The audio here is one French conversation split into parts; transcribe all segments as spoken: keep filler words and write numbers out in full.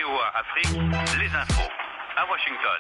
V O A Afrique, les infos à Washington.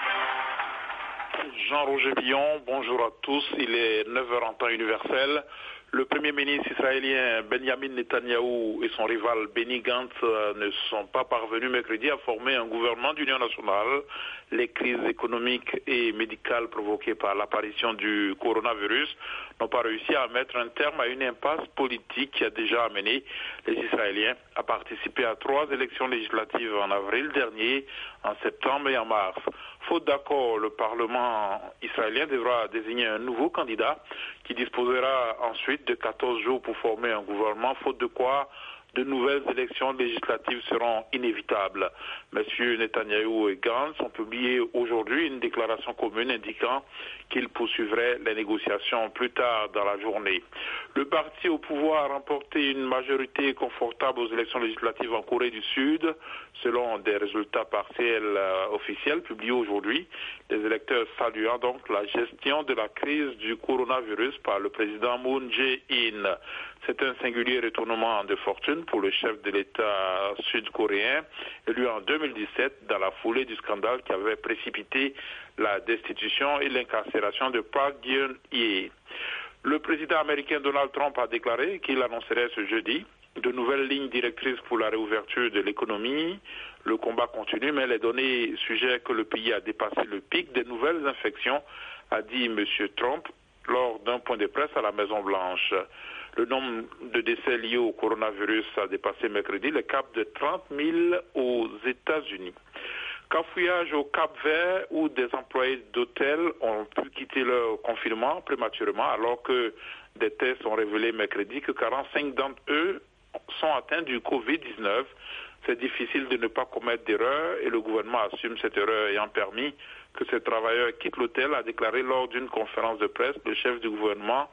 Jean-Roger Billon, bonjour à tous. Il est neuf heures en temps universel. Le premier ministre israélien Benjamin Netanyahou et son rival Benny Gantz ne sont pas parvenus mercredi à former un gouvernement d'union nationale. Les crises économiques et médicales provoquées par l'apparition du coronavirus n'ont pas réussi à mettre un terme à une impasse politique qui a déjà amené les Israéliens à participer à trois élections législatives en avril dernier, en septembre et en mars. Faute d'accord, le Parlement israélien devra désigner un nouveau candidat qui disposera ensuite de quatorze jours pour former un gouvernement, faute de quoi de nouvelles élections législatives seront inévitables. Messieurs Netanyahou et Gantz ont publié aujourd'hui une déclaration commune indiquant qu'ils poursuivraient les négociations plus tard dans la journée. Le parti au pouvoir a remporté une majorité confortable aux élections législatives en Corée du Sud, selon des résultats partiels euh, officiels publiés aujourd'hui. Les électeurs saluant donc la gestion de la crise du coronavirus par le président Moon Jae-in. C'est un singulier retournement de fortune pour le chef de l'État sud-coréen, élu en deux mille dix-sept dans la foulée du scandale qui avait précipité la destitution et l'incarcération de Park Geun-hye. Le président américain Donald Trump a déclaré qu'il annoncerait ce jeudi de nouvelles lignes directrices pour la réouverture de l'économie. Le combat continue, mais les données suggèrent que le pays a dépassé le pic des nouvelles infections, a dit M. Trump lors d'un point de presse à la Maison-Blanche. Le nombre de décès liés au coronavirus a dépassé mercredi le cap de trente mille aux États-Unis. Cafouillage au Cap-Vert où des employés d'hôtels ont pu quitter leur confinement prématurément alors que des tests ont révélé mercredi que quarante-cinq d'entre eux sont atteints du covid dix-neuf. C'est difficile de ne pas commettre d'erreur et le gouvernement assume cette erreur ayant permis que ces travailleurs quittent l'hôtel, a déclaré lors d'une conférence de presse le chef du gouvernement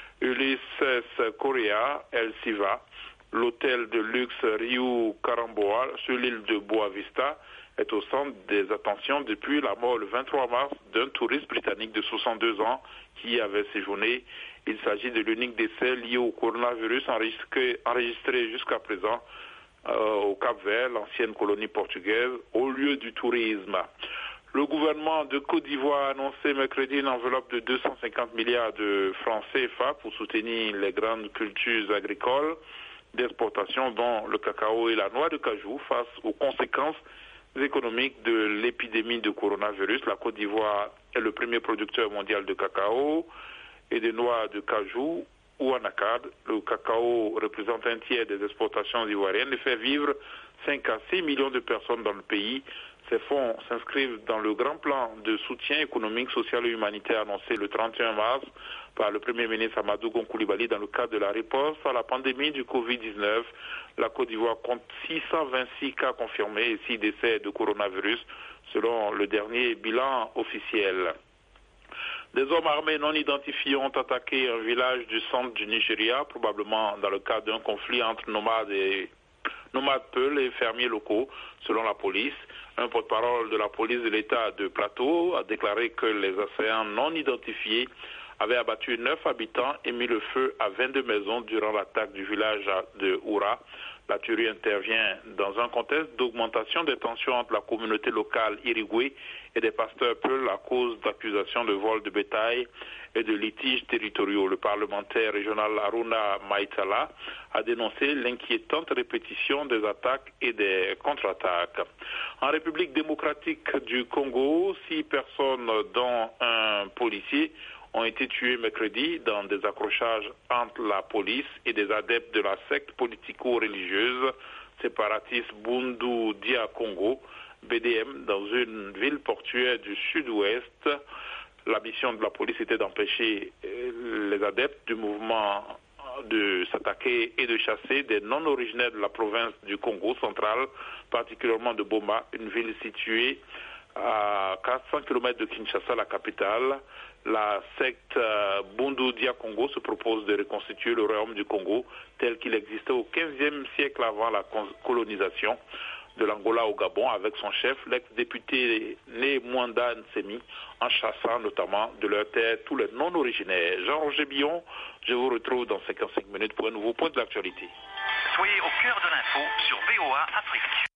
Ulysses Correa El Siva. L'hôtel de luxe Rio Caramboa sur l'île de Boa Vista est au centre des attentions depuis la mort le vingt-trois mars d'un touriste britannique de soixante-deux ans qui y avait séjourné. Il s'agit de l'unique décès lié au coronavirus enregistré, enregistré jusqu'à présent euh, au Cap-Vert, l'ancienne colonie portugaise, au lieu du tourisme. Le gouvernement de Côte d'Ivoire a annoncé mercredi une enveloppe de deux cent cinquante milliards de francs C F A pour soutenir les grandes cultures agricoles d'exportation dont le cacao et la noix de cajou face aux conséquences économiques de l'épidémie de coronavirus. La Côte d'Ivoire est le premier producteur mondial de cacao et de noix de cajou ou anacarde. Le cacao représente un tiers des exportations ivoiriennes et fait vivre cinq à six millions de personnes dans le pays. Ces fonds s'inscrivent dans le grand plan de soutien économique, social et humanitaire annoncé le trente et un mars par le Premier ministre Amadou Gon Coulibaly dans le cadre de la riposte à la pandémie du covid dix-neuf. La Côte d'Ivoire compte six cent vingt-six cas confirmés et six décès de coronavirus selon le dernier bilan officiel. Des hommes armés non identifiés ont attaqué un village du centre du Nigeria, probablement dans le cadre d'un conflit entre nomades et nomades Peuls et fermiers locaux, selon la police. Un porte-parole de la police de l'État de Plateau a déclaré que les assaillants non identifiés avaient abattu neuf habitants et mis le feu à vingt-deux maisons durant l'attaque du village de Oura. La tuerie intervient dans un contexte d'augmentation des tensions entre la communauté locale iriguée et des pasteurs Peuls à cause d'accusations de vol de bétail et de litiges territoriaux. Le parlementaire régional Haruna Maïtala a dénoncé l'inquiétante répétition des attaques et des contre-attaques. En République démocratique du Congo, six personnes dont un policier ont été tués mercredi dans des accrochages entre la police et des adeptes de la secte politico-religieuse séparatiste Bundu Dia Congo, B D M, dans une ville portuaire du sud-ouest. La mission de la police était d'empêcher les adeptes du mouvement de s'attaquer et de chasser des non-originaires de la province du Congo central, particulièrement de Boma, une ville située à quatre cents kilomètres de Kinshasa, la capitale. La secte euh, Bundu Dia Congo se propose de reconstituer le royaume du Congo tel qu'il existait au quinzième siècle avant la colonisation de l'Angola au Gabon avec son chef, l'ex-député Né Mwanda Nsemi, en chassant notamment de leur terre tous les non-originaires. Jean-Roger Billon, je vous retrouve dans cinquante-cinq minutes pour un nouveau point de l'actualité. Soyez au cœur de l'info sur V O A Afrique.